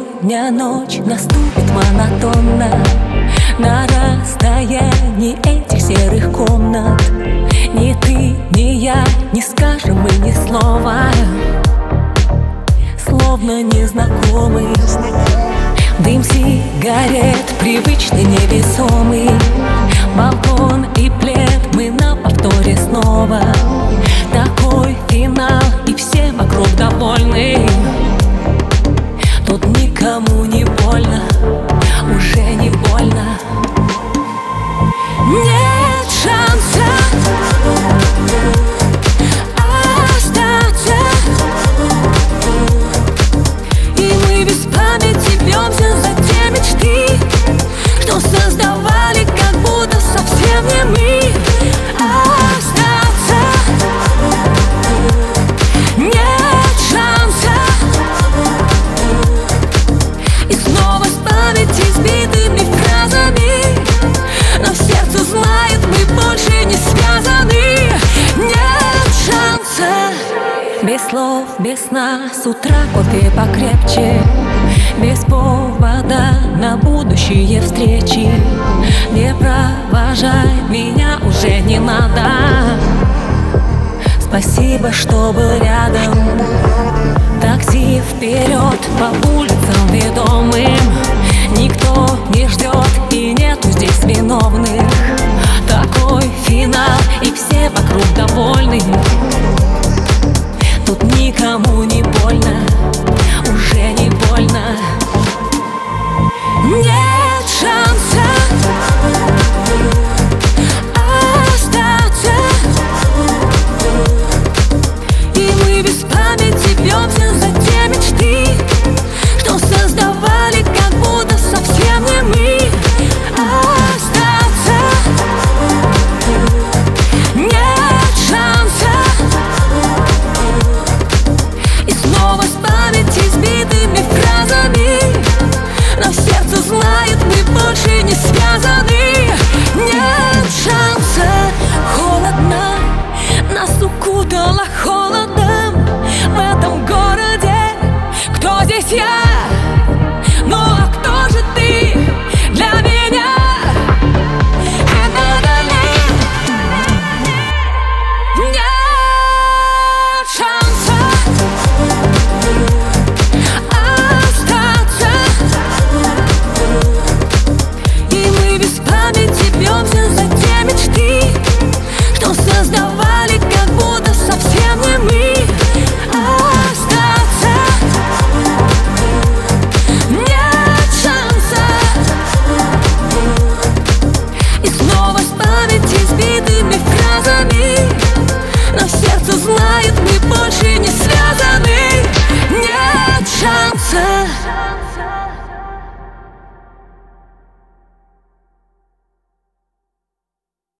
Сегодня ночь наступит монотонно на расстоянии этих серых комнат. Ни ты, ни я не скажем мы ни слова, словно незнакомый. Дым сигарет привычный, невесомый. Балкон и плед, мы на повторе снова. Такой финал, и все вокруг довольны. Тут никому не больно, уже не больно. Нет шанса остаться, и мы без памяти бьемся за те мечты, что создавали, как будто совсем не мы. Остаться, нет шанса, и снова с памяти сбитыми фразами, но сердце знает, мы больше не связаны. Нет шанса. Без слов, без сна, с утра кофе покрепче, без повода на будущие встречи. Не провожай меня, уже не надо. Спасибо, что был рядом. Такси вперед по улицам ведомым. Никто не ждет и нету здесь виновных. Такой финал, и все вокруг довольны. Тут никому не больно, уже не больно. Нет шанса остаться, и мы без памяти бьемся за те мечты, что создавали, как будто совсем не мы. Остаться, нет шанса, и снова с памяти сбитыми фразами, но сердце знает, мы больше не связаны. Нет шанса. Холодно, нас укутало холодом в этом городе. Кто здесь я? Ну а кто же ты для меня? Нет шанса остаться, и мы без памяти бьемся за те мечты, что создавали, как будто совсем не мы. Остаться, нет шанса, и снова с памяти сбитыми фразами, но сердце знает, мы больше не связаны. Нет шанса.